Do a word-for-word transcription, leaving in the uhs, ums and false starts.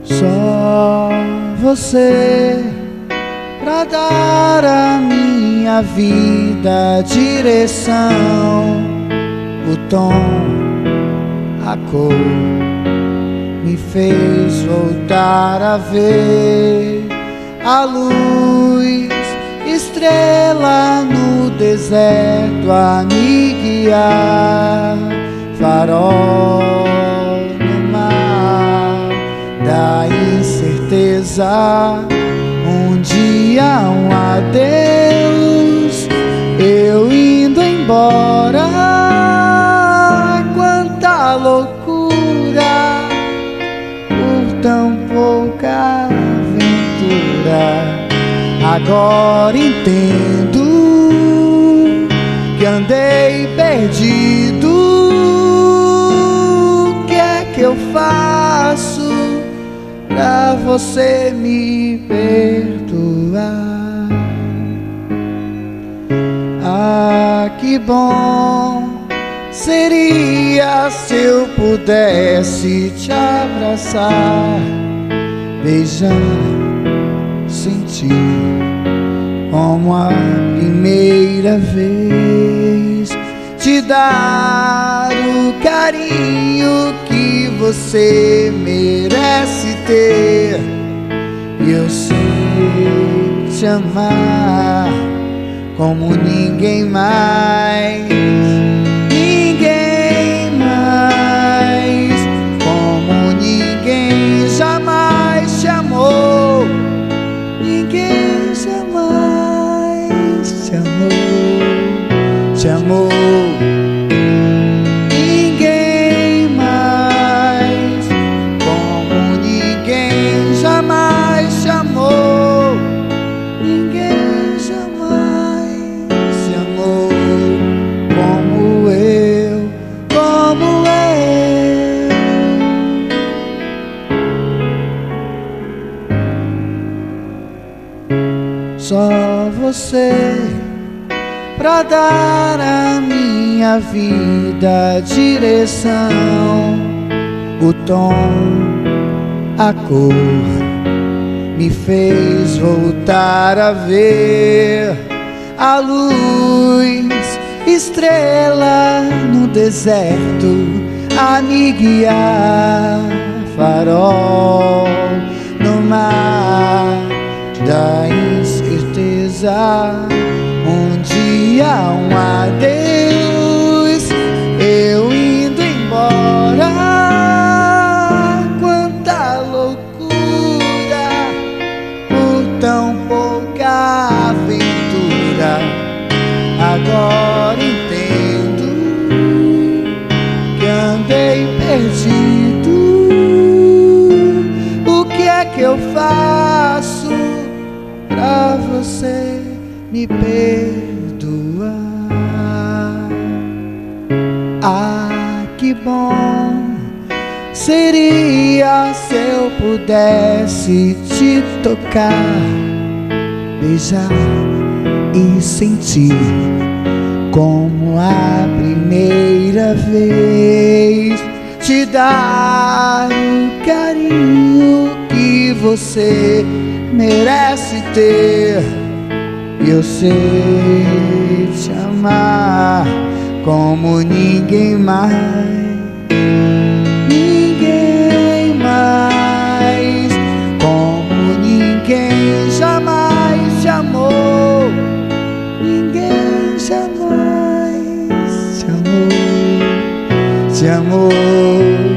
Só você pra dar à minha vida direção, o tom, a cor, me fez voltar a ver a luz, estrela no deserto a me guiar, farol no mar da incerteza. Um dia um adeus, eu indo embora. Quanta loucura por tão pouca aventura. Agora entendo que andei perdido. O que é que eu faço pra você me perdoar? Ah, que bom seria se eu pudesse te abraçar, beijar, sentir como a primeira vez, te dar o carinho que você merece ter. E eu sei te amar como ninguém mais, ninguém mais, como ninguém jamais te amou, ninguém jamais te amou, te amou. Só você pra dar à minha vida direção, o tom, a cor, me fez voltar a ver a luz, estrela no deserto a me guiar, farol no mar da incerteza. Um dia um adeus, eu indo embora. Quanta loucura por tão pouca aventura. Agora entendo que andei perdido. O que é que eu faço pra você me perdoar? Ah, que bom seria se eu pudesse te tocar, beijar e sentir como a primeira vez, te dar o carinho que você merece ter. E eu sei te amar como ninguém mais, ninguém mais, como ninguém jamais te amou, ninguém jamais te amou, te amou.